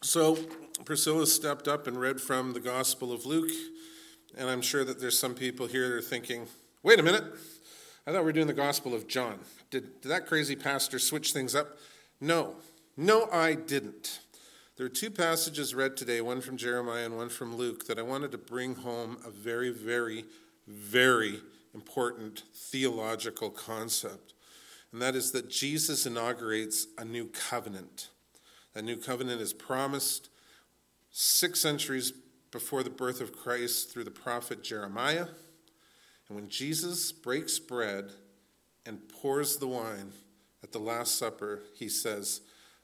So Priscilla stepped up and read from the Gospel of Luke, and I'm sure that there's some people here that are thinking, wait a minute, I thought we were doing the Gospel of John. Did that crazy pastor switch things up? No, I didn't. There are two passages read today, one from Jeremiah and one from Luke, that I wanted to bring home a very, very, very important theological concept, and that is that Jesus inaugurates a new covenant. That new covenant is promised 6 centuries before the birth of Christ through the prophet Jeremiah. And when Jesus breaks bread and pours the wine at the Last Supper, he says,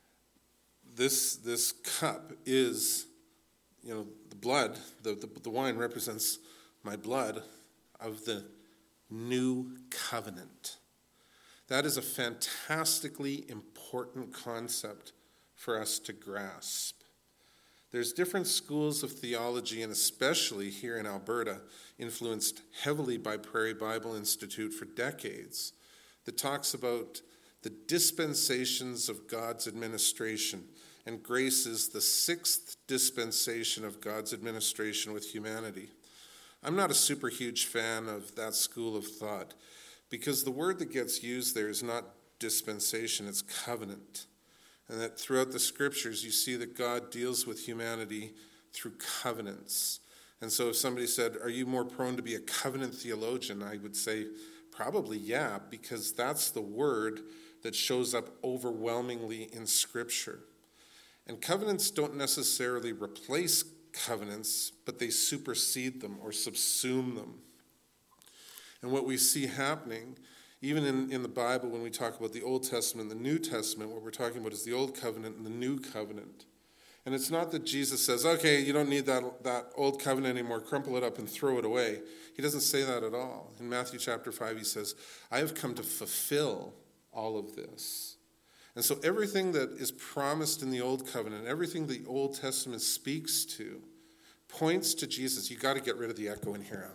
this cup is, the blood, the wine represents my blood of the new covenant. That is a fantastically important concept for us to grasp. There's different schools of theology, and especially here in Alberta, influenced heavily by Prairie Bible Institute for decades, that talks about the dispensations of God's administration, and grace is the 6th dispensation of God's administration with humanity. I'm not a super huge fan of that school of thought, because the word that gets used there is not dispensation, it's covenant. And that throughout the scriptures, you see that God deals with humanity through covenants. And so if somebody said, are you more prone to be a covenant theologian? I would say probably yeah, because that's the word that shows up overwhelmingly in Scripture. And covenants don't necessarily replace covenants, but they supersede them or subsume them. And what we see happening, even in the Bible, when we talk about the Old Testament and the New Testament, what we're talking about is the Old Covenant and the New Covenant. And it's not that Jesus says, okay, you don't need that Old Covenant anymore, crumple it up and throw it away. He doesn't say that at all. In Matthew chapter 5, he says, I have come to fulfill all of this. And so everything that is promised in the Old Covenant, everything the Old Testament speaks to, points to Jesus. You got to get rid of the echo in here.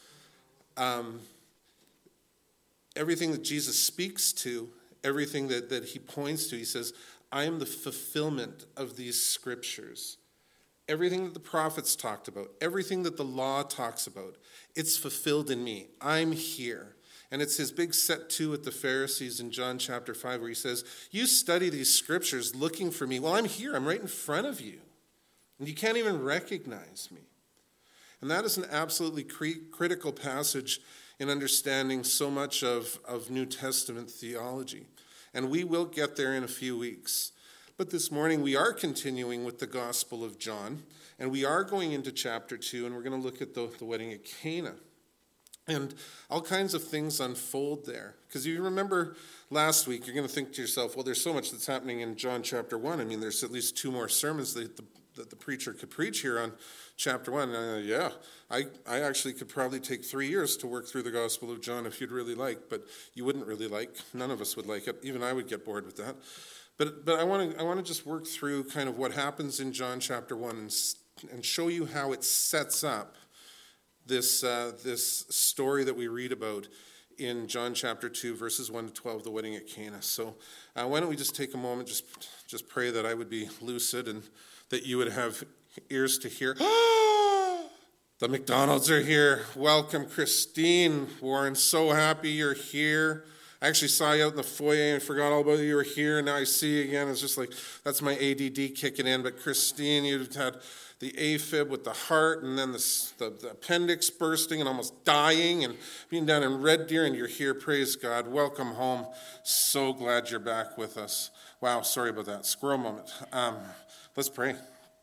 Everything that Jesus speaks to, everything that he points to, he says, I am the fulfillment of these scriptures. Everything that the prophets talked about, everything that the law talks about, it's fulfilled in me. I'm here. And it's his big set to at the Pharisees in John chapter 5 where he says, you study these scriptures looking for me. Well, I'm here. I'm right in front of you. And you can't even recognize me. And that is an absolutely critical passage in understanding so much of New Testament theology. And we will get there in a few weeks. But this morning we are continuing with the Gospel of John, and we are going into chapter 2, and we're going to look at the wedding at Cana. And all kinds of things unfold there. Because you remember last week, you're going to think to yourself, well, there's so much that's happening in John chapter 1. I mean, there's at least 2 more sermons that the preacher could preach here on chapter 1. I actually could probably take 3 years to work through the Gospel of John if you'd really like, but you wouldn't really like. None of us would like it. Even I would get bored with that. But I want to just work through kind of what happens in John chapter 1 and show you how it sets up this story that we read about in John chapter 2, verses 1 to 12, the wedding at Cana. So why don't we just take a moment, just pray that I would be lucid and that you would have ears to hear. The McDonalds are here. Welcome, Christine. Warren, so happy you're here. I actually saw you out in the foyer and forgot all about you were here, and now I see you again. It's just like, that's my ADD kicking in. But Christine, you've had the AFib with the heart, and then the appendix bursting and almost dying, and being down in Red Deer, and you're here. Praise God. Welcome home. So glad you're back with us. Wow, sorry about that. Squirrel moment. Let's pray.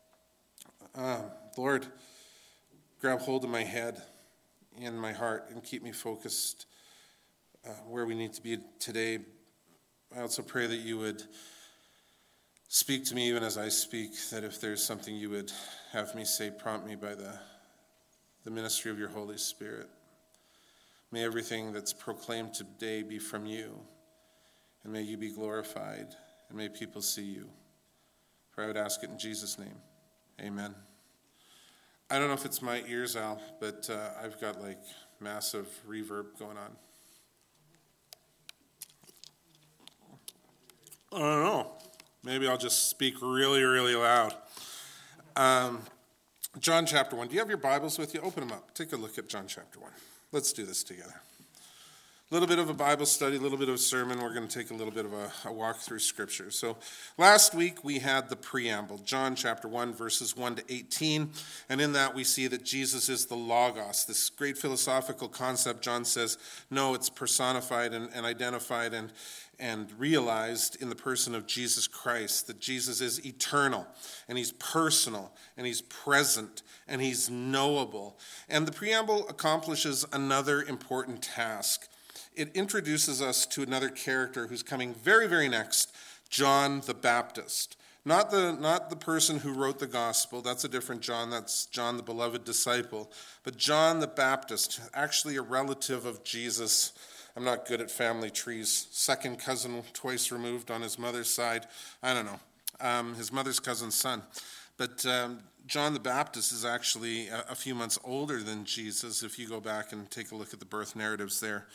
Lord, grab hold of my head and my heart and keep me focused where we need to be today. I also pray that you would speak to me even as I speak, that if there's something you would have me say, prompt me by the ministry of your Holy Spirit. May everything that's proclaimed today be from you, and may you be glorified, and may people see you. For I would ask it in Jesus' name. Amen. I don't know if it's my ears, Al, but I've got like massive reverb going on. I don't know. Maybe I'll just speak really, really loud. John chapter 1. Do you have your Bibles with you? Open them up. Take a look at John chapter 1. Let's do this together. A little bit of a Bible study, a little bit of a sermon. We're going to take a little bit of a walk through Scripture. So last week we had the preamble, John chapter 1, verses 1 to 18. And in that we see that Jesus is the Logos, this great philosophical concept. John says, no, it's personified and identified and realized in the person of Jesus Christ, that Jesus is eternal, and he's personal, and he's present, and he's knowable. And the preamble accomplishes another important task. It introduces us to another character who's coming very, very next, John the Baptist. Not the person who wrote the gospel, that's a different John, that's John the beloved disciple, but John the Baptist, actually a relative of Jesus. I'm not good at family trees. Second cousin twice removed on his mother's side. I don't know. His mother's cousin's son. But John the Baptist is actually a few months older than Jesus, if you go back and take a look at the birth narratives there.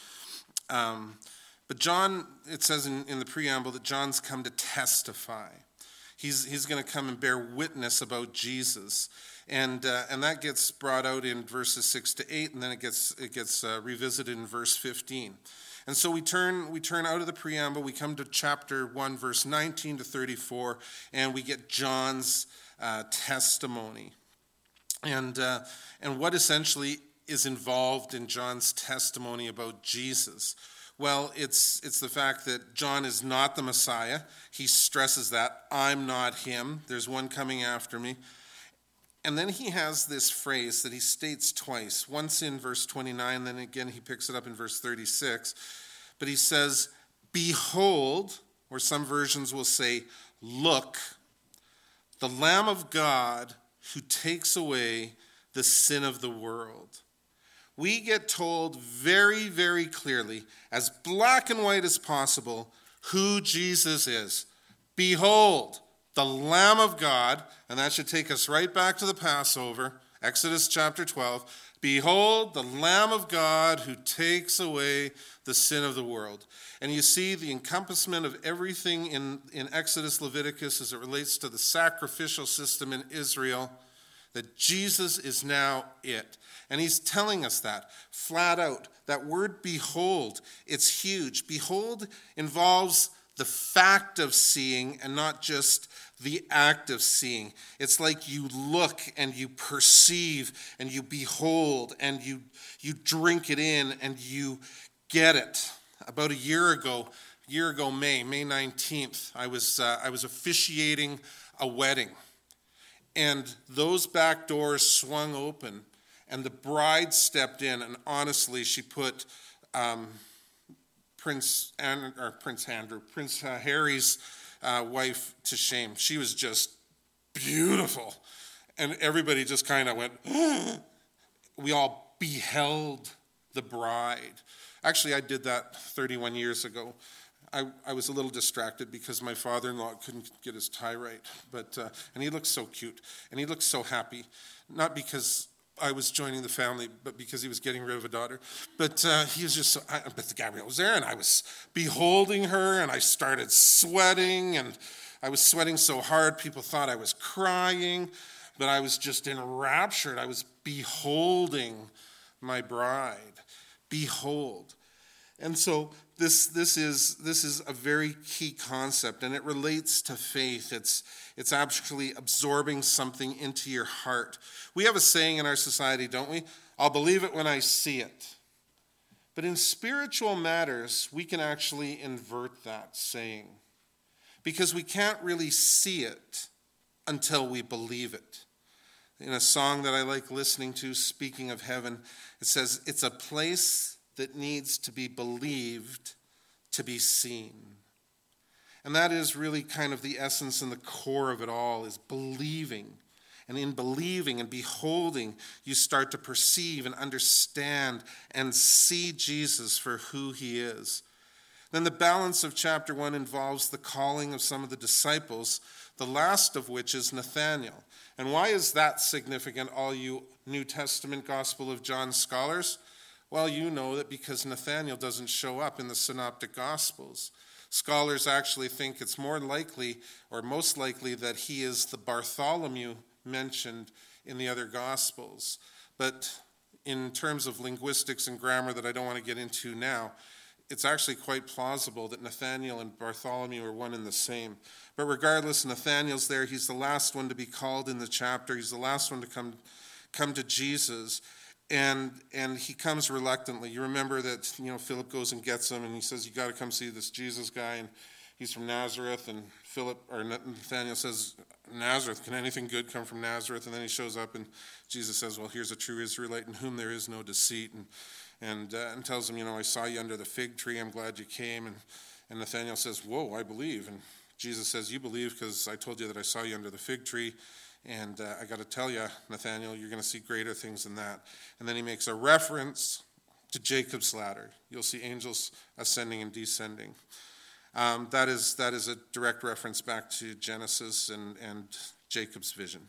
But John, it says in the preamble that John's come to testify. He's going to come and bear witness about Jesus. And that gets brought out in verses 6 to 8, and then it gets revisited in verse 15. And so we turn out of the preamble, we come to chapter 1, verse 19 to 34, and we get John's testimony. And what essentially is involved in John's testimony about Jesus? Well, it's the fact that John is not the Messiah. He stresses that. I'm not him. There's one coming after me. And then he has this phrase that he states twice, once in verse 29, then again he picks it up in verse 36. But he says, behold, or some versions will say, look, the Lamb of God who takes away the sin of the world. We get told very, very clearly, as black and white as possible, who Jesus is. Behold, the Lamb of God, and that should take us right back to the Passover, Exodus chapter 12. Behold, the Lamb of God who takes away the sin of the world. And you see the encompassment of everything in Exodus, Leviticus, as it relates to the sacrificial system in Israel, that Jesus is now it. And he's telling us that flat out. That word behold, it's huge. Behold involves the fact of seeing and not just the act of seeing. It's like you look and you perceive and you behold and you drink it in and you get it. About a year ago, May 19th, I was officiating a wedding. And those back doors swung open, and the bride stepped in, and honestly, she put Prince Harry's wife to shame. She was just beautiful. And everybody just kind of went, we all beheld the bride. Actually, I did that 31 years ago. I was a little distracted because my father-in-law couldn't get his tie right, and he looked so cute, and he looked so happy, not because I was joining the family, but because he was getting rid of a daughter. But he was just but Gabrielle was there, and I was beholding her, and I started sweating, and I was sweating so hard people thought I was crying, but I was just enraptured. I was beholding my bride. Behold. And so this is a very key concept, and it relates to faith. It's actually absorbing something into your heart. We have a saying in our society, don't we? I'll believe it when I see it. But in spiritual matters, we can actually invert that saying, because we can't really see it until we believe it. In a song that I like listening to, speaking of heaven, it says, it's a place that needs to be believed to be seen. And that is really kind of the essence and the core of it all, is believing. And in believing and beholding, you start to perceive and understand and see Jesus for who he is. Then the balance of chapter 1 involves the calling of some of the disciples, the last of which is Nathanael. And why is that significant, all you New Testament Gospel of John scholars? Well, you know that because Nathanael doesn't show up in the Synoptic Gospels. Scholars actually think it's more likely, or most likely, that he is the Bartholomew mentioned in the other Gospels. But in terms of linguistics and grammar that I don't want to get into now, it's actually quite plausible that Nathanael and Bartholomew are one and the same. But regardless, Nathanael's there. He's the last one to be called in the chapter. He's the last one to come to Jesus. And he comes reluctantly. You remember that, Philip goes and gets him, and he says, you got to come see this Jesus guy, and he's from Nazareth. And Nathanael says, Nazareth, can anything good come from Nazareth? And then he shows up, and Jesus says, well, here's a true Israelite in whom there is no deceit, and tells him, I saw you under the fig tree. I'm glad you came. And Nathanael says, whoa, I believe. And Jesus says, you believe because I told you that I saw you under the fig tree. And I got to tell you, Nathanael, you're going to see greater things than that. And then he makes a reference to Jacob's ladder. You'll see angels ascending and descending. That is a direct reference back to Genesis and Jacob's vision.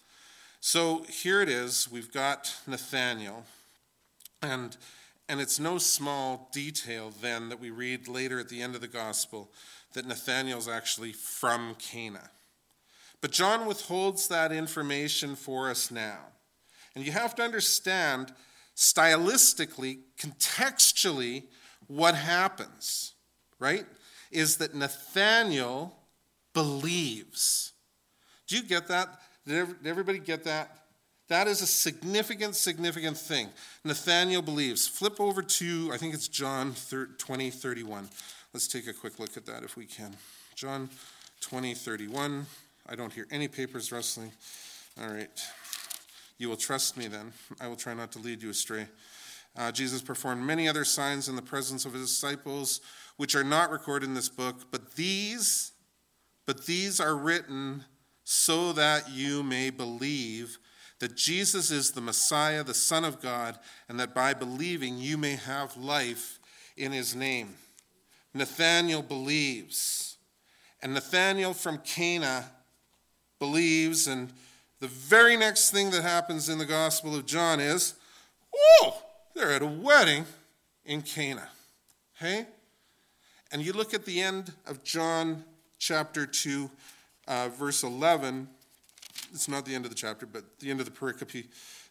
So here it is. We've got Nathanael. And it's no small detail then that we read later at the end of the gospel that Nathanael's actually from Cana. But John withholds that information for us now. And you have to understand stylistically, contextually, what happens, right? Is that Nathanael believes. Do you get that? Did everybody get that? That is a significant thing. Nathanael believes. Flip over to, I think it's John 20:31. Let's take a quick look at that if we can. John 20:31. I don't hear any papers rustling. All right. You will trust me then. I will try not to lead you astray. Jesus performed many other signs in the presence of his disciples, which are not recorded in this book, but these are written so that you may believe that Jesus is the Messiah, the Son of God, and that by believing you may have life in his name. Nathanael believes. And Nathanael from Cana believes, and the very next thing that happens in the Gospel of John is, they're at a wedding in Cana. Okay? And you look at the end of John chapter 2, verse 11. It's not the end of the chapter, but the end of the pericope.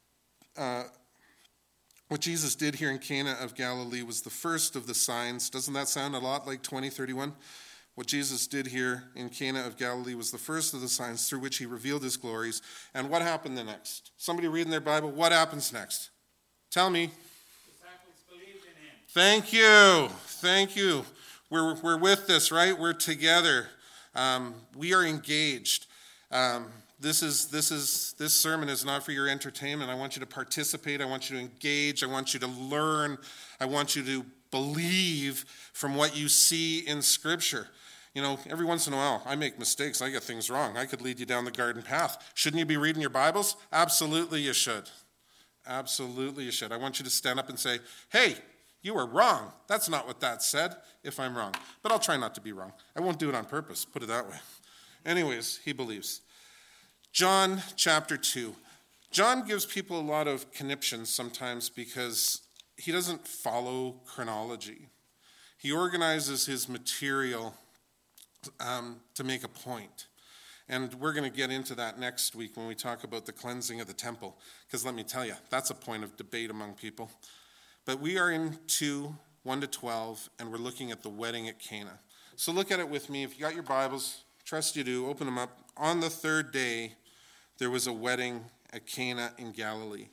What Jesus did here in Cana of Galilee was the first of the signs. Doesn't that sound a lot like 20:31? What Jesus did here in Cana of Galilee was the first of the signs through which he revealed his glories. And what happened the next? Somebody reading their Bible, what happens next? Tell me. Disciples believed in him. Thank you. We're with this, right? We're together. We are engaged. This sermon is not for your entertainment. I want you to participate. I want you to engage. I want you to learn. I want you to believe from what you see in Scripture. Every once in a while, I make mistakes. I get things wrong. I could lead you down the garden path. Shouldn't you be reading your Bibles? Absolutely you should. Absolutely you should. I want you to stand up and say, hey, you were wrong. That's not what that said, if I'm wrong. But I'll try not to be wrong. I won't do it on purpose, put it that way. Anyways, he believes. John chapter 2. John gives people a lot of conniptions sometimes because he doesn't follow chronology. He organizes his material to make a point. And we're going to get into that next week when we talk about the cleansing of the temple. Because let me tell you, that's a point of debate among people. But we are in 2:1-12, and we're looking at the wedding at Cana. So look at it with me. If you got your Bibles, trust you do, open them up. On the third day, there was a wedding at Cana in Galilee.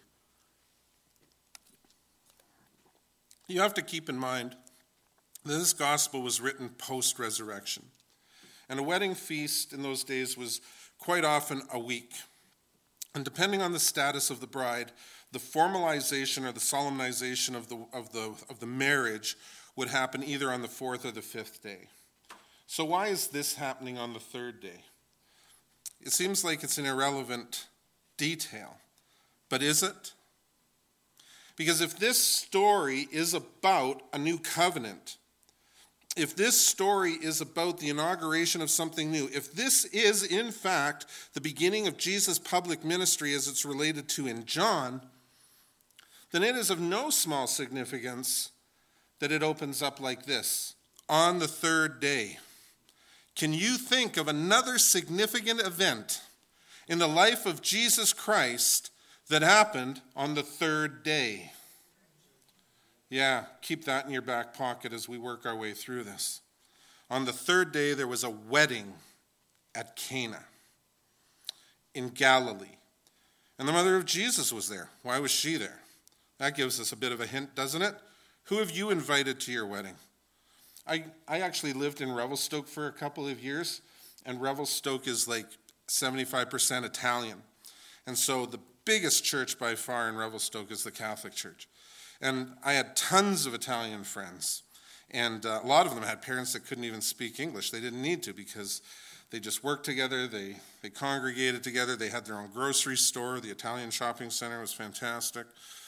You have to keep in mind that this gospel was written post-resurrection. And a wedding feast in those days was quite often a week. And depending on the status of the bride, the formalization or the solemnization of the marriage would happen either on the fourth or the fifth day. So why is this happening on the third day? It seems like it's an irrelevant detail, but is it? Because if this story is about a new covenant, if this story is about the inauguration of something new, if this is in fact the beginning of Jesus' public ministry as it's related to in John, then it is of no small significance that it opens up like this, on the third day. Can you think of another significant event in the life of Jesus Christ that happened on the third day. Yeah, keep that in your back pocket as we work our way through this. On the third day, there was a wedding at Cana in Galilee. And the mother of Jesus was there. Why was she there? That gives us a bit of a hint, doesn't it? Who have you invited to your wedding? I actually lived in Revelstoke for a couple of years, and Revelstoke is like 75% Italian. And so the biggest church by far in Revelstoke is the Catholic Church. And I had tons of Italian friends. And a lot of them had parents that couldn't even speak English. They didn't need to because they just worked together. They congregated together. They had their own grocery store. The Italian shopping center was fantastic.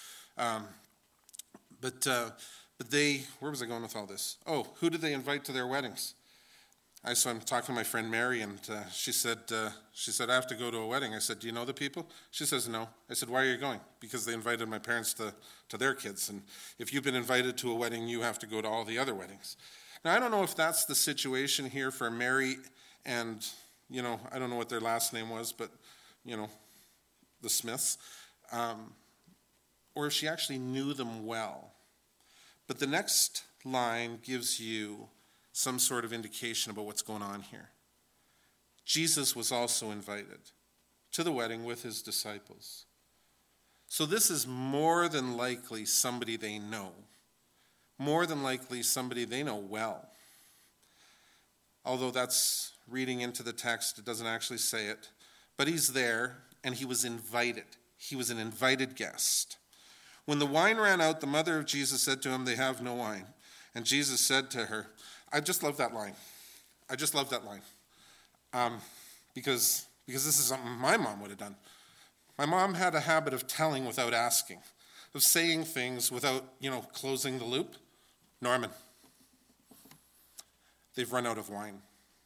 But they, where was I going with all this? Oh, who did they invite to their weddings? So I'm talking to my friend Mary, and she said, I have to go to a wedding. I said, do you know the people? She says, no. I said, why are you going? Because they invited my parents to their kids. And if you've been invited to a wedding, you have to go to all the other weddings. Now, I don't know if that's the situation here for Mary and, I don't know what their last name was, but, the Smiths. Or if she actually knew them well. But the next line gives you some sort of indication about what's going on here. Jesus was also invited to the wedding with his disciples. So this is more than likely somebody they know. More than likely somebody they know well. Although that's reading into the text, it doesn't actually say it. But he's there, and he was invited. He was an invited guest. When the wine ran out, the mother of Jesus said to him, they have no wine. And Jesus said to her, I just love that line. I just love that line. Because this is something my mom would have done. My mom had a habit of telling without asking, of saying things without, closing the loop. Norman, they've run out of wine.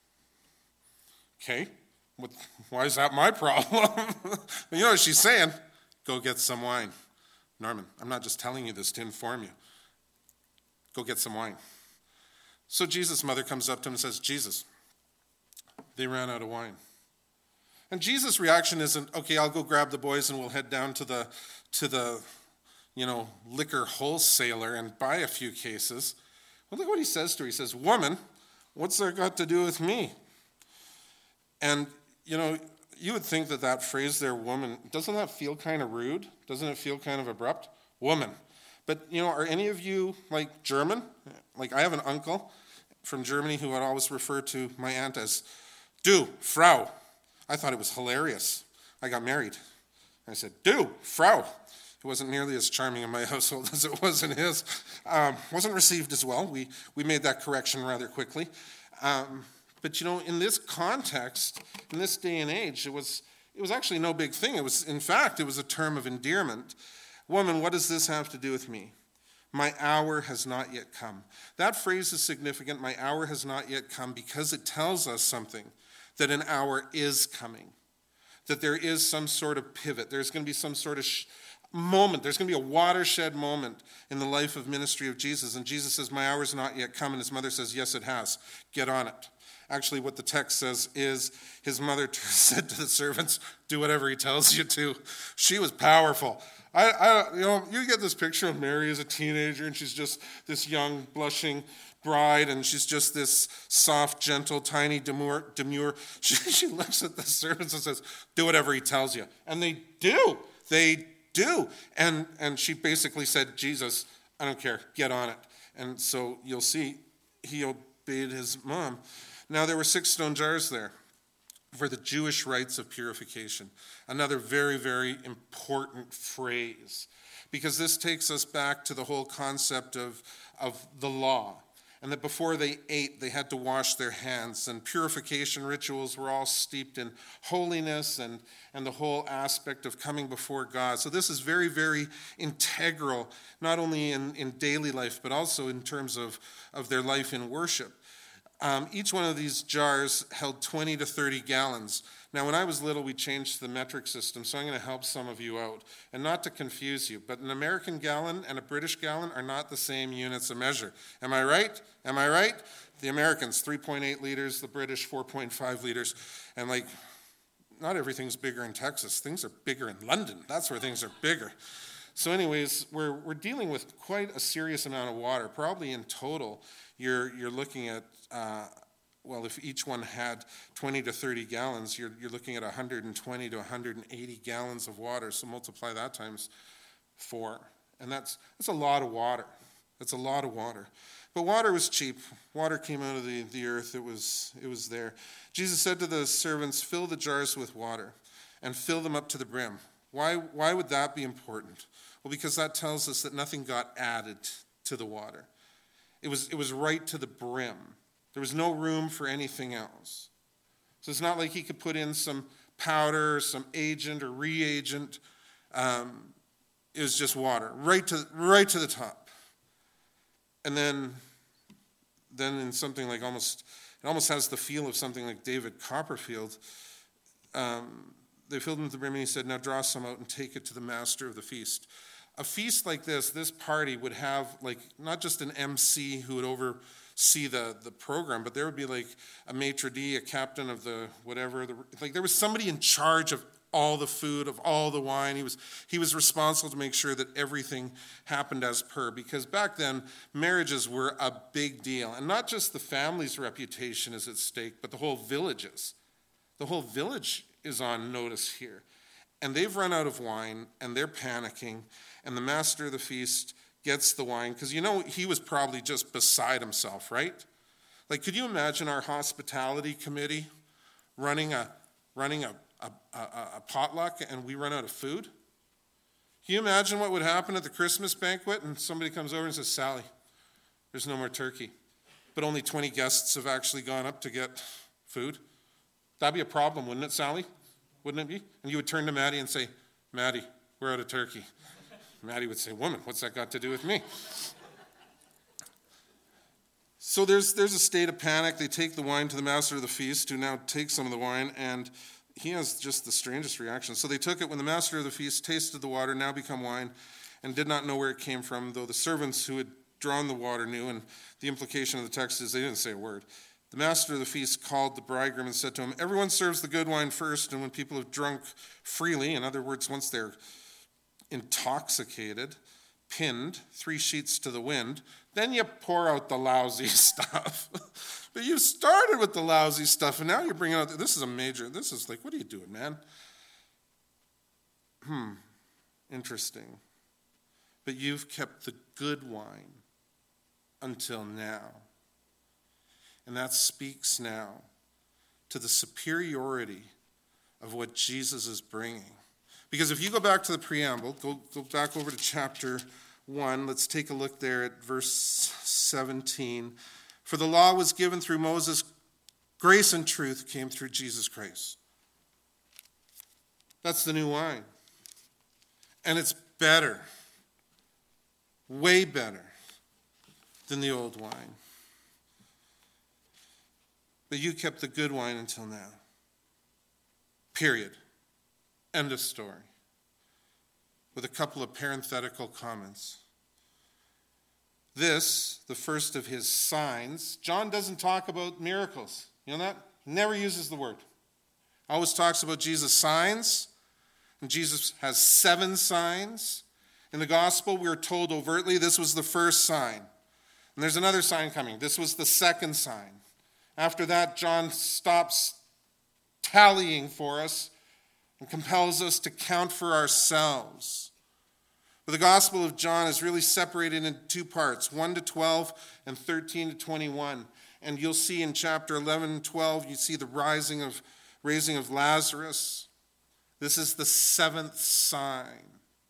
Okay, why is that my problem? You know what she's saying? Go get some wine. Norman, I'm not just telling you this to inform you. Go get some wine. So Jesus' mother comes up to him and says, Jesus, they ran out of wine. And Jesus' reaction isn't, okay, I'll go grab the boys and we'll head down to the liquor wholesaler and buy a few cases. Well, look what he says to her. He says, woman, what's that got to do with me? And, you would think that phrase there, woman, doesn't that feel kind of rude? Doesn't it feel kind of abrupt? Woman. But, are any of you, German? I have an uncle from Germany who would always refer to my aunt as, du, Frau. I thought it was hilarious. I got married. I said, du, Frau. It wasn't nearly as charming in my household as it was in his. Wasn't received as well. We made that correction rather quickly. But, in this context, in this day and age, it was actually no big thing. It was a term of endearment. Woman, what does this have to do with me? My hour has not yet come. That phrase is significant, my hour has not yet come, because it tells us something, that an hour is coming, that there is some sort of pivot. There's going to be some sort of moment. There's going to be a watershed moment in the life of ministry of Jesus. And Jesus says, my hour's not yet come. And his mother says, yes, it has. Get on it. Actually, what the text says is his mother said to the servants, do whatever he tells you to. She was powerful. You get this picture of Mary as a teenager, and she's just this young, blushing bride, and she's just this soft, gentle, tiny, demure. She looks at the servants and says, do whatever he tells you. And they do. They do. And she basically said, Jesus, I don't care. Get on it. And so you'll see he obeyed his mom. Now, there were 6 stone jars there for the Jewish rites of purification. Another very, very important phrase, because this takes us back to the whole concept of the law, and that before they ate, they had to wash their hands, and purification rituals were all steeped in holiness and the whole aspect of coming before God. So this is very, very integral, not only in daily life, but also in terms of their life in worship. Each one of these jars held 20 to 30 gallons. Now, when I was little, we changed the metric system, so I'm going to help some of you out. And not to confuse you, but an American gallon and a British gallon are not the same units of measure. Am I right? Am I right? The Americans, 3.8 liters, the British, 4.5 liters. And not everything's bigger in Texas. Things are bigger in London. That's where things are bigger. So anyways, we're dealing with quite a serious amount of water. Probably in total, you're looking at, if each one had 20 to 30 gallons, you're looking at 120 to 180 gallons of water. So multiply that times 4. And that's a lot of water. That's a lot of water. But water was cheap. Water came out of the earth. It was there. Jesus said to the servants, fill the jars with water and fill them up to the brim. Why would that be important? Well, because that tells us that nothing got added to the water. It was right to the brim. There was no room for anything else. So it's not like he could put in some powder, some agent or reagent. It was just water, right to the top. And then in something like it almost has the feel of something like David Copperfield. They filled him to the brim, and he said, now draw some out and take it to the master of the feast. A feast like this party would have not just an MC who would oversee the program, but there would be a maitre d', a captain of the whatever. There was somebody in charge of all the food, of all the wine. He was responsible to make sure that everything happened as per, because back then marriages were a big deal, and not just the family's reputation is at stake, but the whole village's. The whole village is on notice here, and they've run out of wine, and they're panicking, and the master of the feast gets the wine, because he was probably just beside himself, right? Could you imagine our hospitality committee running a potluck and we run out of food? Can you imagine what would happen at the Christmas banquet and somebody comes over and says, Sally, there's no more turkey, but only 20 guests have actually gone up to get food? That'd be a problem, wouldn't it, Sally? Wouldn't it be? And you would turn to Maddie and say, Maddie, we're out of turkey. Maddie would say, woman, what's that got to do with me? So there's a state of panic. They take the wine to the master of the feast, who now takes some of the wine, and he has just the strangest reaction. So they took it when the master of the feast tasted the water, now become wine, and did not know where it came from, though the servants who had drawn the water knew, and the implication of the text is they didn't say a word. The master of the feast called the bridegroom and said to him, everyone serves the good wine first, and when people have drunk freely, in other words, once they're intoxicated, pinned, 3 sheets to the wind, then you pour out the lousy stuff. But you started with the lousy stuff, and now you're bringing out, this is what are you doing, man? Interesting. But you've kept the good wine until now. And that speaks now to the superiority of what Jesus is bringing. Because if you go back to the preamble, go back over to chapter 1, let's take a look there at verse 17. For the law was given through Moses, grace and truth came through Jesus Christ. That's the new wine. And it's better, way better than the old wine. But you kept the good wine until now. Period. End of story. With a couple of parenthetical comments. This, the first of his signs, John doesn't talk about miracles. You know that? Never uses the word. Always talks about Jesus' signs. And Jesus has 7 signs. In the gospel, we are told overtly this was the first sign. And there's another sign coming. This was the second sign. After that, John stops tallying for us and compels us to count for ourselves. But the Gospel of John is really separated into 2 parts, 1 to 12 and 13 to 21. And you'll see in chapter 11 and 12, you see the raising of Lazarus. This is the 7th sign.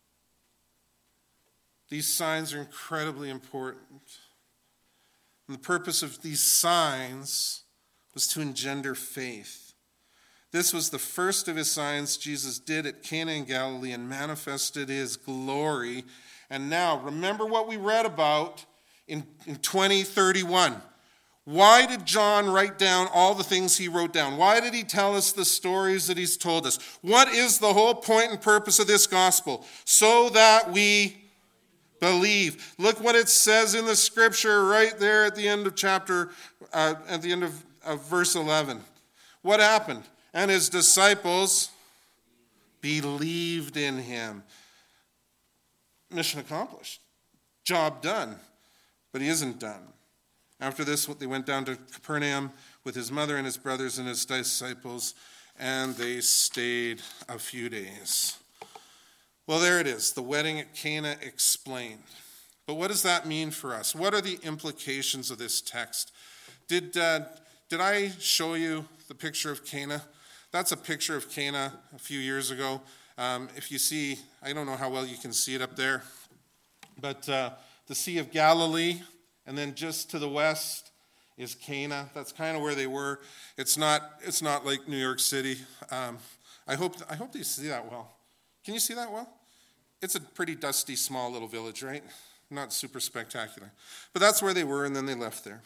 These signs are incredibly important. And the purpose of these signs was to engender faith. This was the first of his signs Jesus did at Cana in Galilee and manifested his glory. And now, remember what we read about in 20:31. Why did John write down all the things he wrote down? Why did he tell us the stories that he's told us? What is the whole point and purpose of this gospel? So that we believe. Look what it says in the scripture right there at the end of verse 11. What happened? And his disciples believed in him. Mission accomplished. Job done. But he isn't done. After this, they went down to Capernaum with his mother and his brothers and his disciples, and they stayed a few days. Well, there it is, the wedding at Cana explained. But what does that mean for us? What are the implications of this text? Did I show you the picture of Cana? That's a picture of Cana a few years ago. If you see, I don't know how well you can see it up there, but the Sea of Galilee, and then just to the west is Cana. That's kind of where they were. It's not like New York City. I hope you see that well. Can you see that well? It's a pretty dusty, small little village, right? Not super spectacular. But that's where they were, and then they left there.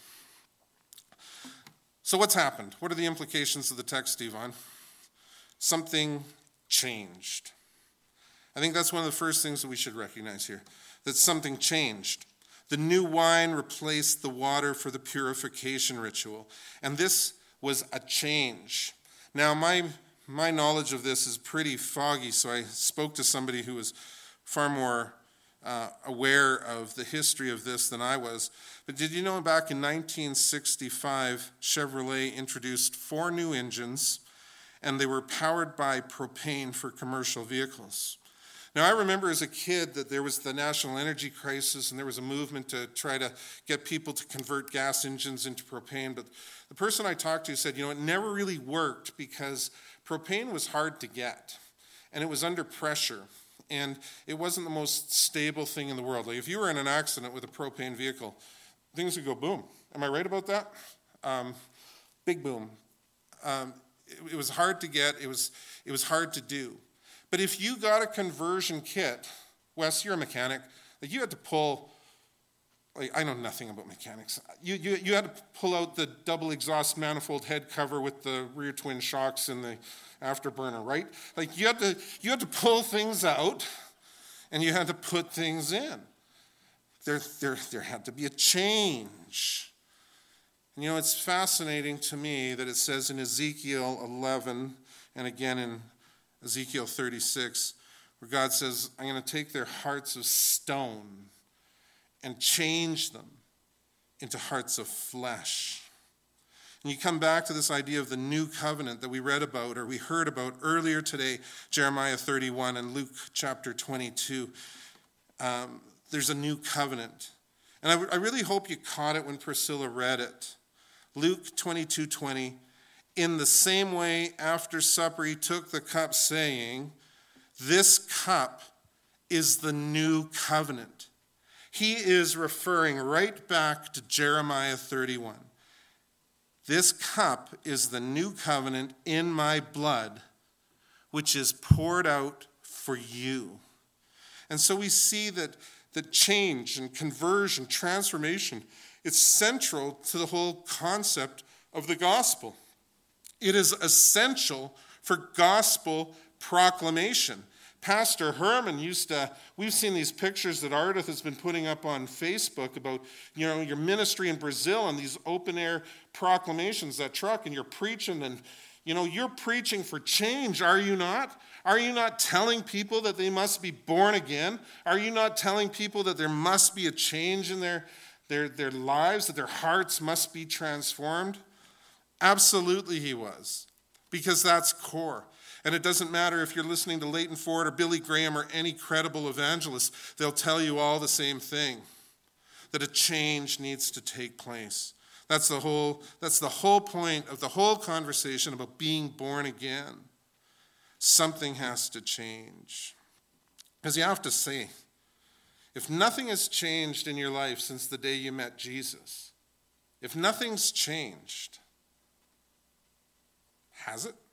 So what's happened? What are the implications of the text, Yvonne? Something changed. I think that's one of the first things that we should recognize here, that something changed. The new wine replaced the water for the purification ritual, and this was a change. Now, my knowledge of this is pretty foggy, so I spoke to somebody who was far more aware of the history of this than I was. But did you know back in 1965, Chevrolet introduced 4 new engines, and they were powered by propane for commercial vehicles. Now, I remember as a kid that there was the national energy crisis, and there was a movement to try to get people to convert gas engines into propane. But the person I talked to said, it never really worked because propane was hard to get, and it was under pressure, and it wasn't the most stable thing in the world. Like if you were in an accident with a propane vehicle, things would go boom. Am I right about that? Big boom. It was hard to get. It was hard to do. But if you got a conversion kit, Wes, you're a mechanic, like you had to pull, I know nothing about mechanics. You had to pull out the double exhaust manifold head cover with the rear twin shocks and the afterburner, right? Like you had to pull things out, and you had to put things in. There had to be a change. And it's fascinating to me that it says in Ezekiel 11 and again in Ezekiel 36, where God says, I'm going to take their hearts of stone and change them into hearts of flesh. And you come back to this idea of the new covenant that we read about or we heard about earlier today, Jeremiah 31 and Luke chapter 22. There's a new covenant. And I really hope you caught it when Priscilla read it. Luke 22:20. In the same way, after supper, he took the cup, saying, this cup is the new covenant. He is referring right back to Jeremiah 31. This cup is the new covenant in my blood, which is poured out for you. And so we see that change and conversion, transformation, it's central to the whole concept of the gospel. It is essential for gospel proclamation. Pastor Herman we've seen these pictures that Ardith has been putting up on Facebook about, your ministry in Brazil and these open air proclamations, that truck, and you're preaching and, you're preaching for change, are you not? Are you not telling people that they must be born again? Are you not telling people that there must be a change in their lives, that their hearts must be transformed? Absolutely he was, because that's core. And it doesn't matter if you're listening to Leighton Ford or Billy Graham or any credible evangelist, they'll tell you all the same thing, that a change needs to take place. That's the whole point of the whole conversation about being born again. Something has to change. Because you have to say, if nothing has changed in your life since the day you met Jesus, if nothing's changed, has it?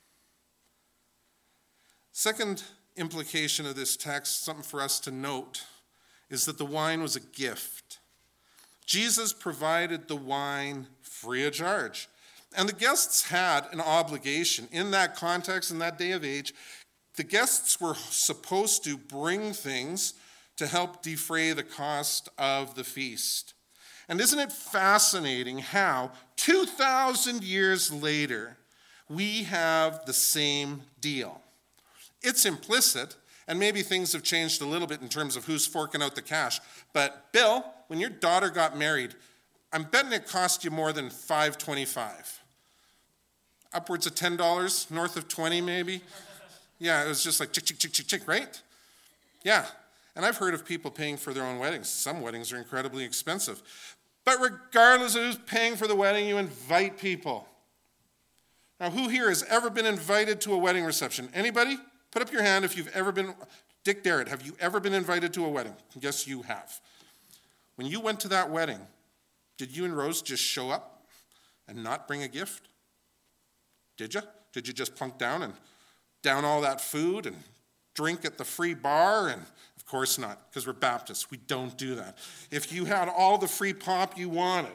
Second implication of this text, something for us to note, is that the wine was a gift. Jesus provided the wine free of charge. And the guests had an obligation. In that context, in that day of age, the guests were supposed to bring things to help defray the cost of the feast. And isn't it fascinating how 2,000 years later, We have the same deal. It's implicit, and maybe things have changed a little bit in terms of who's forking out the cash. But Bill, when your daughter got married, I'm betting it cost you more than $5.25. Upwards of $10, north of 20 maybe. Yeah, it was just like chick, right? Yeah, and I've heard of people paying for their own weddings. Some weddings are incredibly expensive. But regardless of who's paying for the wedding, you invite people. Now, who here has ever been invited to a wedding reception? Anybody? Put up your hand if you've ever been. Dick Darrett, have you ever been invited to a wedding? Yes, you have. When you went to that wedding, did you and Rose just show up and not bring a gift? Did you? Did you just plunk down and down all that food and drink at the free bar? And of course not, because we're Baptists. We don't do that. If you had all the free pop you wanted,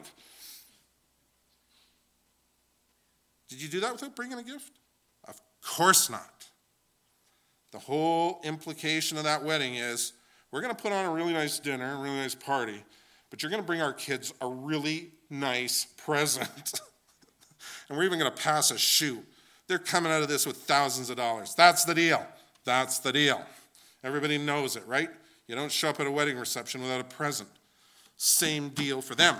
did you do that without bringing a gift? Of course not. The whole implication of that wedding is we're going to put on a really nice dinner, a really nice party, but you're going to bring our kids a really nice present. And we're even going to pass a shoe. They're coming out of this with thousands of dollars. That's the deal. That's the deal. Everybody knows it, right? You don't show up at a wedding reception without a present. Same deal for them.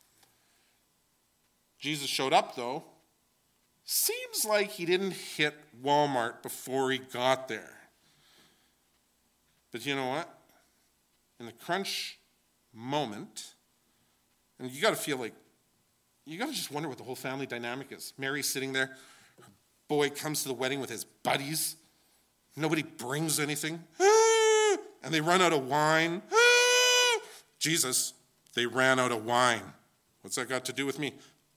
Jesus showed up, though. Seems like he didn't hit Walmart before he got there. But you know what? In the crunch moment, and you got to feel like, you got to just wonder what the whole family dynamic is. Mary's sitting there. Her boy comes to the wedding with his buddies. Nobody brings anything. And they run out of wine. Jesus, they ran out of wine. What's that got to do with me?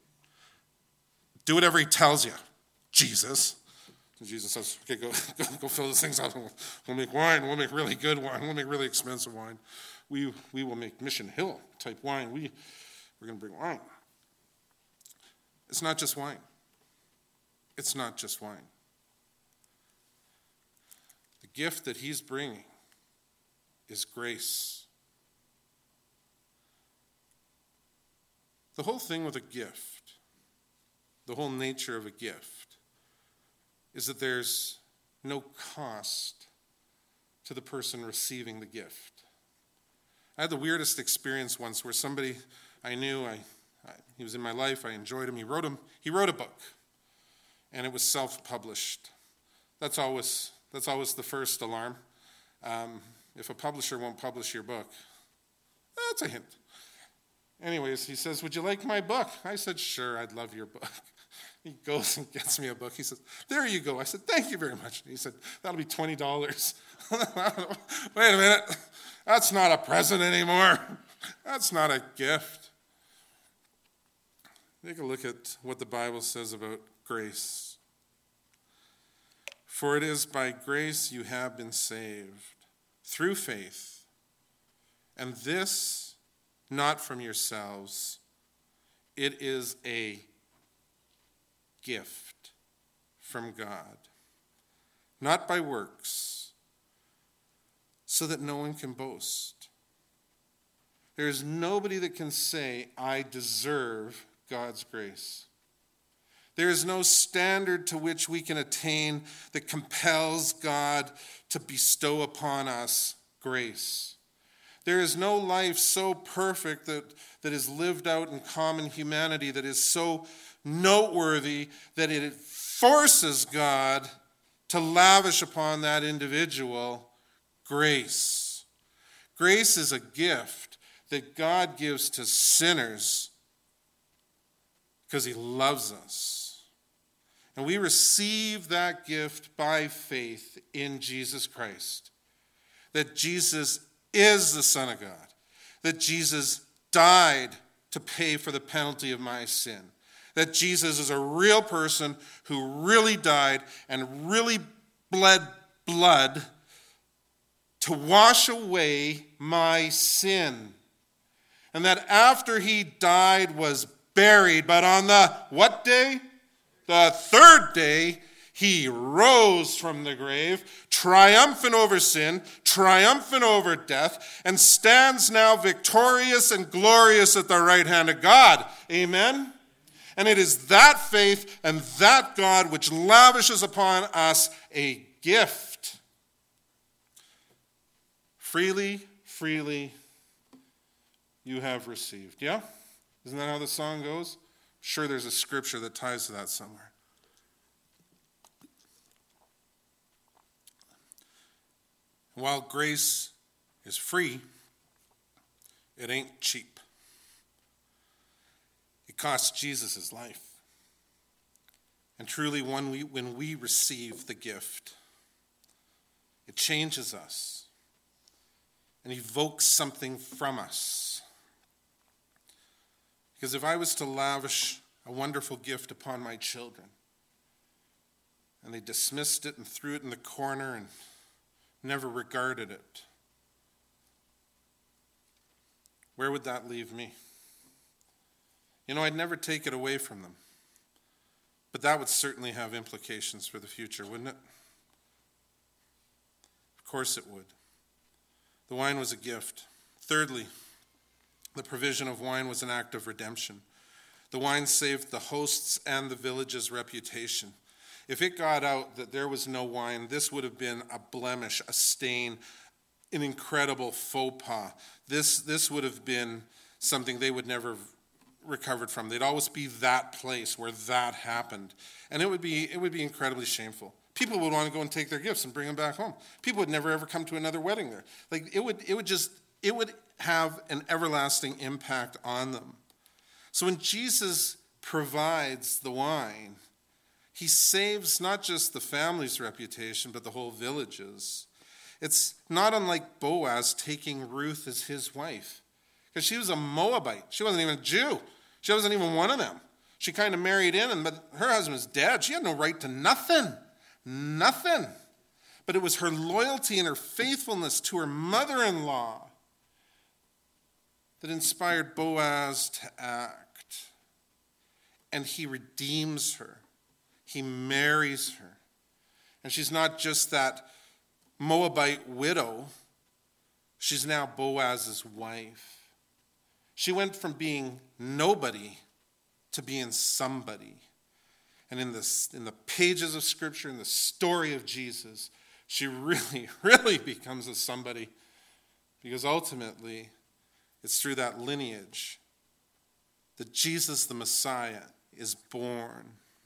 Do whatever he tells you, Jesus. And Jesus says, okay, go fill those things up. We'll make wine. We'll make really good wine. We'll make really expensive wine. We will make Mission Hill type wine. We're going to bring wine. It's not just wine. It's not just wine. The gift that he's bringing is grace. The whole thing with a gift, the whole nature of a gift, is that there's no cost to the person receiving the gift. I had the weirdest experience once where somebody I knew, he was in my life, I enjoyed him, he wrote a book, and it was self-published. That's always the first alarm. If a publisher won't publish your book, that's a hint. Anyways, he says, would you like my book? I said, sure, I'd love your book. He goes and gets me a book. He says, there you go. I said, thank you very much. He said, that'll be $20. Wait a minute. That's not a present anymore. That's not a gift. Take a look at what the Bible says about grace. For it is by grace you have been saved, through faith, and this not from yourselves. It is a gift from God, not by works, so that no one can boast. There is nobody that can say, I deserve God's grace. There is no standard to which we can attain that compels God to bestow upon us grace. There is no life so perfect that is lived out in common humanity that is so noteworthy that it forces God to lavish upon that individual grace. Grace is a gift that God gives to sinners because he loves us. And we receive that gift by faith in Jesus Christ. That Jesus is the Son of God. That Jesus died to pay for the penalty of my sin. That Jesus is a real person who really died and really bled blood to wash away my sin. And that after he died was buried, but on the what day? The third day, he rose from the grave, triumphant over sin, triumphant over death, and stands now victorious and glorious at the right hand of God. Amen? And it is that faith and that God which lavishes upon us a gift. Freely, freely you have received. Yeah? Isn't that how the song goes? I'm sure there's a scripture that ties to that somewhere. While grace is free, it ain't cheap. It cost Jesus his life. And truly, when we receive the gift, it changes us and evokes something from us. Because if I was to lavish a wonderful gift upon my children, and they dismissed it and threw it in the corner and never regarded it, where would that leave me? You know, I'd never take it away from them. But that would certainly have implications for the future, wouldn't it? Of course it would. The wine was a gift. Thirdly, the provision of wine was an act of redemption. The wine saved the host's and the village's reputation. If it got out that there was no wine, this would have been a blemish, a stain, an incredible faux pas. This would have been something they would never have recovered from. They'd always be that place where that happened. And it would be incredibly shameful. People would want to go and take their gifts and bring them back home. People would never ever come to another wedding there. Like it would have an everlasting impact on them. So when Jesus provides the wine, he saves not just the family's reputation, but the whole village's. It's not unlike Boaz taking Ruth as his wife, because she was a Moabite. She wasn't even a Jew. She wasn't even one of them. She kind of married in, but her husband was dead. She had no right to nothing. Nothing. But it was her loyalty and her faithfulness to her mother-in-law that inspired Boaz to act. And he redeems her. He marries her. And she's not just that Moabite widow. She's now Boaz's wife. She went from being nobody to being somebody. And in the pages of Scripture, in the story of Jesus, she really, really becomes a somebody. Because ultimately, it's through that lineage that Jesus the Messiah is born.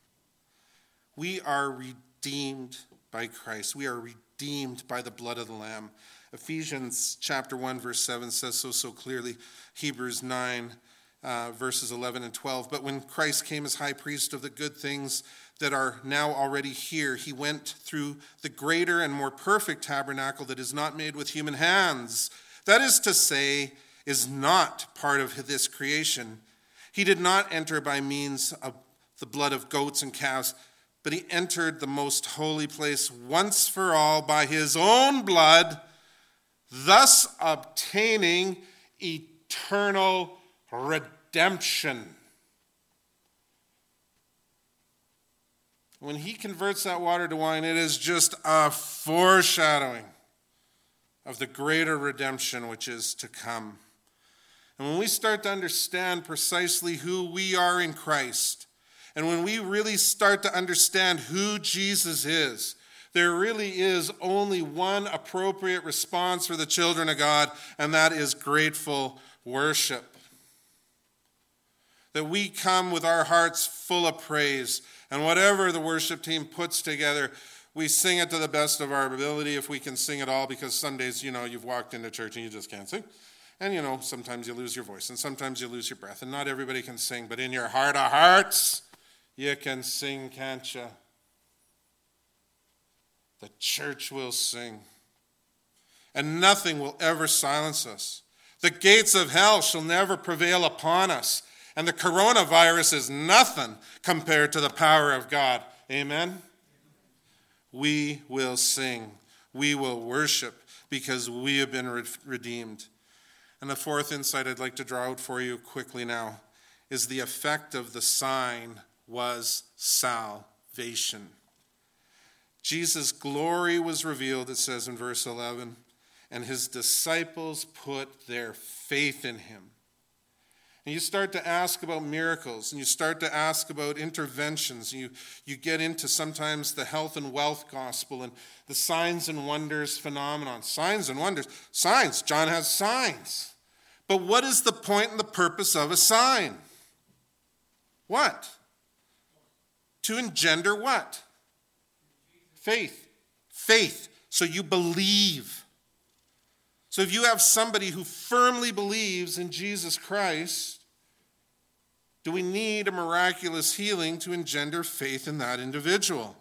We are redeemed by Christ. We are redeemed by the blood of the Lamb. Ephesians chapter 1, verse 7 says so clearly. Hebrews 9, verses 11 and 12. But when Christ came as high priest of the good things that are now already here, he went through the greater and more perfect tabernacle that is not made with human hands. That is to say, is not part of this creation. He did not enter by means of the blood of goats and calves, but he entered the most holy place once for all by his own blood, thus obtaining eternal redemption. When he converts that water to wine, it is just a foreshadowing of the greater redemption which is to come. And when we start to understand precisely who we are in Christ, and when we really start to understand who Jesus is, there really is only one appropriate response for the children of God, and that is grateful worship. That we come with our hearts full of praise, and whatever the worship team puts together, we sing it to the best of our ability if we can sing it all, because some days, you've walked into church and you just can't sing. And, sometimes you lose your voice, and sometimes you lose your breath, and not everybody can sing, but in your heart of hearts, you can sing, can't you? The church will sing, and nothing will ever silence us. The gates of hell shall never prevail upon us, and the coronavirus is nothing compared to the power of God. Amen? We will sing. We will worship because we have been redeemed. And the fourth insight I'd like to draw out for you quickly now is the effect of the sign was salvation. Jesus' glory was revealed, it says in verse 11, and his disciples put their faith in him. And you start to ask about miracles, and you start to ask about interventions. You get into sometimes the health and wealth gospel and the signs and wonders phenomenon. Signs and wonders. Signs. John has signs. But what is the point and the purpose of a sign? What? To engender what? Faith. Faith. So you believe. So if you have somebody who firmly believes in Jesus Christ, do we need a miraculous healing to engender faith in that individual?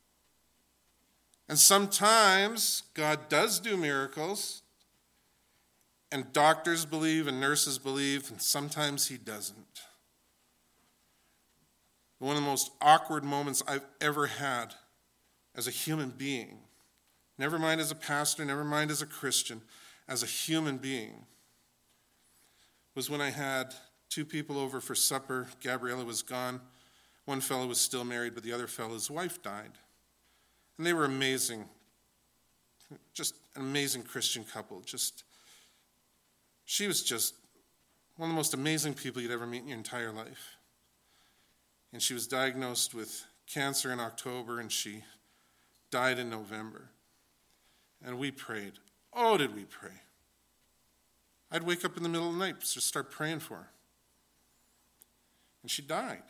And sometimes God does do miracles, and doctors believe and nurses believe, and sometimes he doesn't. One of the most awkward moments I've ever had as a human being, never mind as a pastor, never mind as a Christian, as a human being, was when I had two people over for supper. Gabriella was gone. One fellow was still married, but the other fellow's wife died. And they were amazing, just an amazing Christian couple. She was just one of the most amazing people you'd ever meet in your entire life. And she was diagnosed with cancer in October, and she died in November. And we prayed. Oh, did we pray? I'd wake up in the middle of the night, just start praying for her. And she died.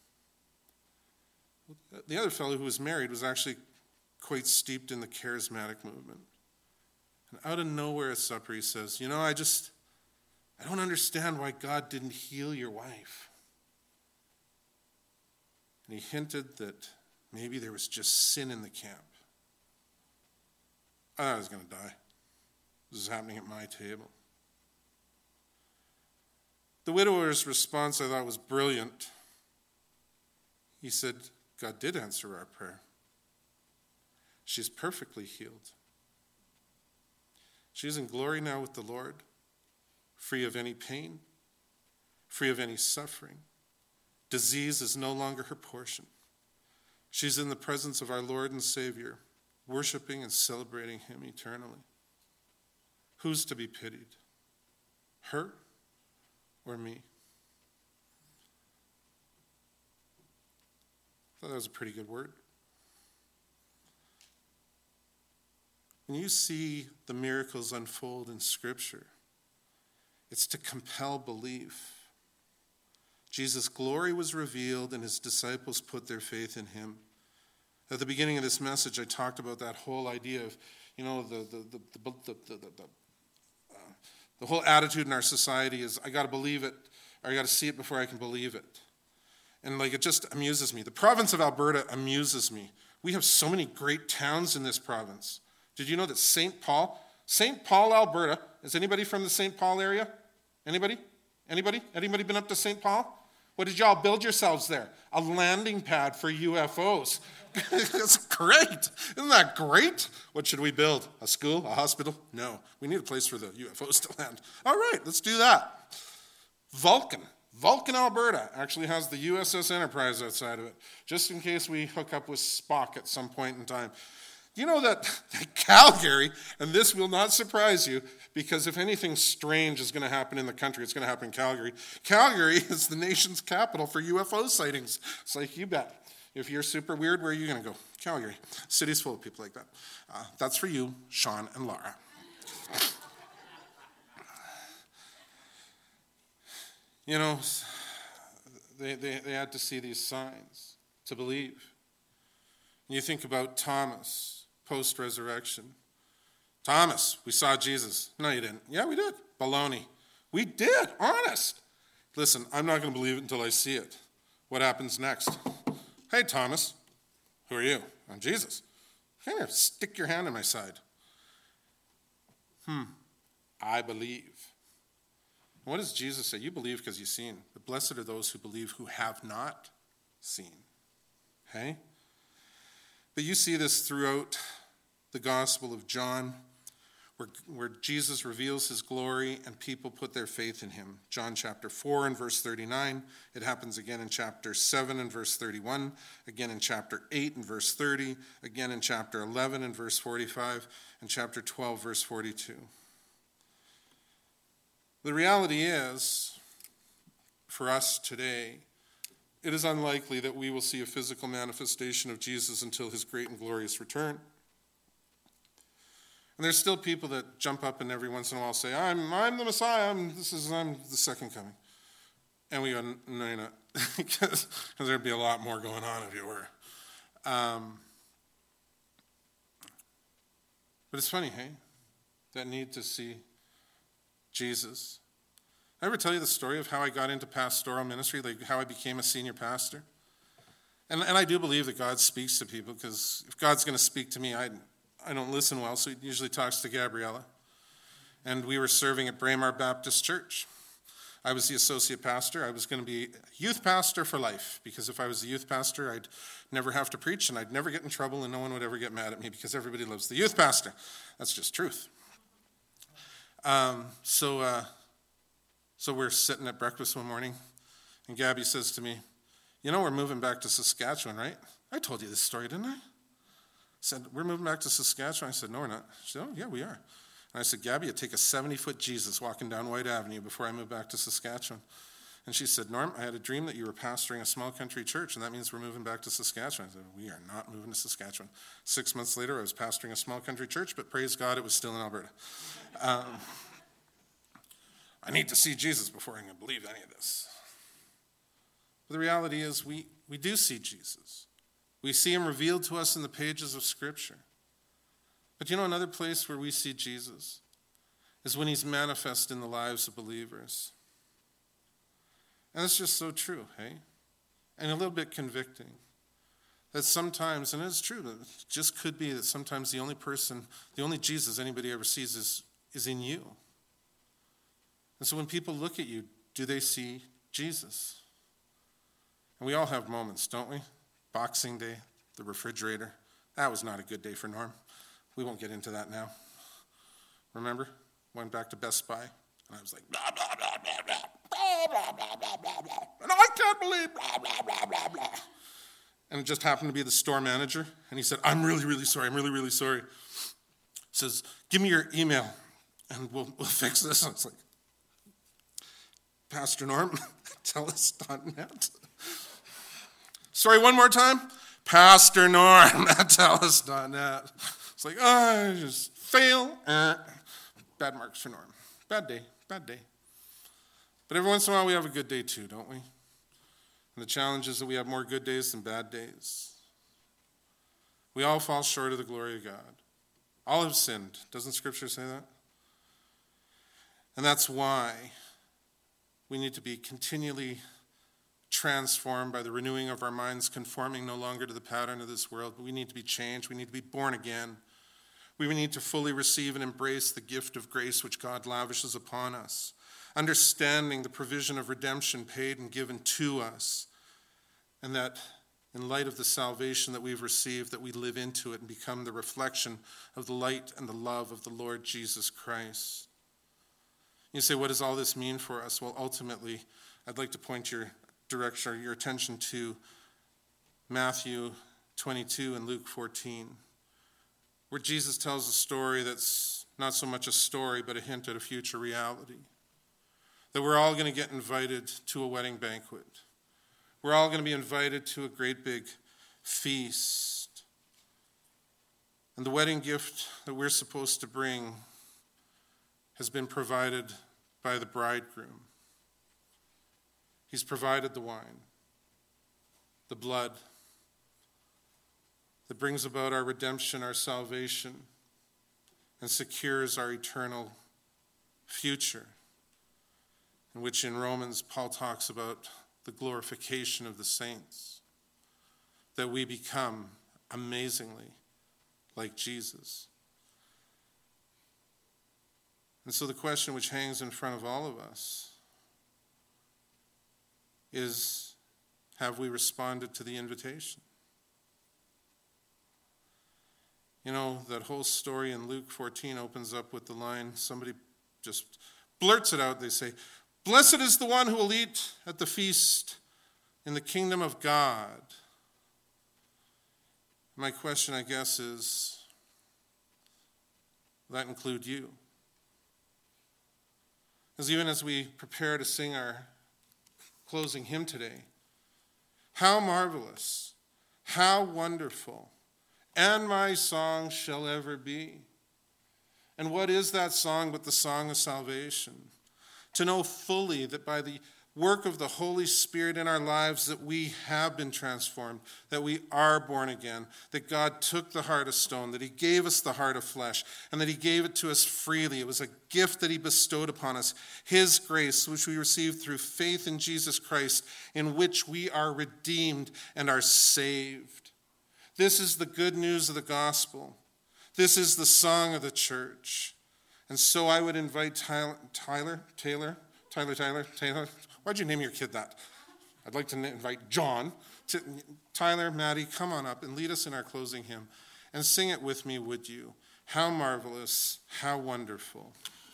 The other fellow who was married was actually quite steeped in the charismatic movement. And out of nowhere at supper he says, I don't understand why God didn't heal your wife. And he hinted that maybe there was just sin in the camp. I thought I was going to die. This is happening at my table. The widower's response I thought was brilliant. He said, God did answer our prayer. She's perfectly healed. She's in glory now with the Lord, free of any pain, free of any suffering. Disease is no longer her portion. She's in the presence of our Lord and Savior, worshiping and celebrating him eternally. Who's to be pitied? Her or me? I thought that was a pretty good word. When you see the miracles unfold in Scripture, it's to compel belief. Jesus' glory was revealed, and his disciples put their faith in him. At the beginning of this message, I talked about that whole idea of, the whole attitude in our society is, I got to believe it, or I got to see it before I can believe it. And it just amuses me. The province of Alberta amuses me. We have so many great towns in this province. Did you know that St. Paul, Alberta, is anybody from the St. Paul area? Anybody? Anybody been up to St. Paul? What did y'all build yourselves there? A landing pad for UFOs. That's great. Isn't that great? What should we build? A school? A hospital? No. We need a place for the UFOs to land. All right, let's do that. Vulcan, Alberta, actually has the USS Enterprise outside of it, just in case we hook up with Spock at some point in time. Do you know that Calgary, and this will not surprise you, because if anything strange is going to happen in the country, it's going to happen in Calgary. Calgary is the nation's capital for UFO sightings. It's like, you bet. If you're super weird, where are you going to go? Calgary. City's full of people like that. That's for you, Sean and Laura. They had to see these signs to believe. And you think about Thomas, post-resurrection. Thomas, we saw Jesus. No, you didn't. Yeah, we did. Baloney. We did. Honest. Listen, I'm not going to believe it until I see it. What happens next? Hey, Thomas. Who are you? I'm Jesus. Come here, stick your hand on my side. I believe. And what does Jesus say? You believe because you've seen. But blessed are those who believe who have not seen. Okay? But you see this throughout the Gospel of John, where Jesus reveals his glory and people put their faith in him. John chapter 4 and verse 39. It happens again in chapter 7 and verse 31. Again in chapter 8 and verse 30. Again in chapter 11 and verse 45. And chapter 12 verse 42. The reality is, for us today, it is unlikely that we will see a physical manifestation of Jesus until his great and glorious return. And there's still people that jump up and every once in a while say, I'm the Messiah, I'm the second coming. And we go, no, you're not. Because there'd be a lot more going on if you were. But it's funny, hey? That need to see Jesus. I ever tell you the story of how I got into pastoral ministry, like how I became a senior pastor? And I do believe that God speaks to people, because if God's going to speak to me, I don't listen well, so he usually talks to Gabriella. And we were serving at Braemar Baptist Church. I was the associate pastor. I was going to be youth pastor for life, because if I was the youth pastor, I'd never have to preach, and I'd never get in trouble, and no one would ever get mad at me, because everybody loves the youth pastor. That's just truth. So we're sitting at breakfast one morning, and Gabby says to me, we're moving back to Saskatchewan, right? I told you this story, didn't I? I said, we're moving back to Saskatchewan. I said, no, we're not. She said, oh, yeah, we are. And I said, Gabby, I'd take a 70-foot Jesus walking down White Avenue before I moved back to Saskatchewan. And she said, Norm, I had a dream that you were pastoring a small country church, and that means we're moving back to Saskatchewan. I said, we are not moving to Saskatchewan. 6 months later, I was pastoring a small country church, but praise God, it was still in Alberta. I need to see Jesus before I can believe any of this. But the reality is we do see Jesus. We see him revealed to us in the pages of Scripture. But another place where we see Jesus is when he's manifest in the lives of believers. And that's just so true, hey? And a little bit convicting. That sometimes, and it's true, it just could be that sometimes the only Jesus anybody ever sees is in you. And so when people look at you, do they see Jesus? And we all have moments, don't we? Boxing Day, the refrigerator. That was not a good day for Norm. We won't get into that now. Remember? Went back to Best Buy, and I was like, blah, blah, blah, blah, blah, blah, blah, blah, blah, blah, blah. And I can't believe blah, blah, blah, blah, blah. And it just happened to be the store manager, and he said, I'm really, really sorry. I'm really, really sorry. He says, give me your email, and we'll fix this. And it's like, Pastor Norm, TELUS.net. Sorry, one more time. Pastor Norm at TELUS.net. It's like, I just fail. Bad marks for Norm. Bad day. But every once in a while we have a good day too, don't we? And the challenge is that we have more good days than bad days. We all fall short of the glory of God. All have sinned. Doesn't Scripture say that? And that's why we need to be continually transformed by the renewing of our minds, conforming no longer to the pattern of this world, but we need to be changed. We need to be born again. We need to fully receive and embrace the gift of grace which God lavishes upon us, understanding the provision of redemption paid and given to us, and that in light of the salvation that we've received, that we live into it and become the reflection of the light and the love of the Lord Jesus Christ. You say, what does all this mean for us? Well, ultimately, I'd like to point your attention to Matthew 22 and Luke 14, where Jesus tells a story that's not so much a story, but a hint at a future reality. That we're all going to get invited to a wedding banquet. We're all going to be invited to a great big feast. And the wedding gift that we're supposed to bring has been provided by the bridegroom. He's provided the wine, the blood that brings about our redemption, our salvation, and secures our eternal future, in which in Romans Paul talks about the glorification of the saints, that we become amazingly like Jesus. And so the question which hangs in front of all of us is, have we responded to the invitation? That whole story in Luke 14 opens up with the line, somebody just blurts it out. They say, blessed is the one who will eat at the feast in the kingdom of God. My question, I guess, is, will that include you? Because even as we prepare to sing our closing hymn today. How marvelous, how wonderful, and my song shall ever be. And what is that song but the song of salvation? To know fully that by the work of the Holy Spirit in our lives that we have been transformed, that we are born again, that God took the heart of stone, that he gave us the heart of flesh, and that he gave it to us freely. It was a gift that he bestowed upon us, his grace, which we received through faith in Jesus Christ, in which we are redeemed and are saved. This is the good news of the gospel. This is the song of the church. And so I would invite Tyler. Why'd you name your kid that? I'd like to invite John. Tyler, Maddie, come on up and lead us in our closing hymn. And sing it with me, would you? How marvelous, how wonderful.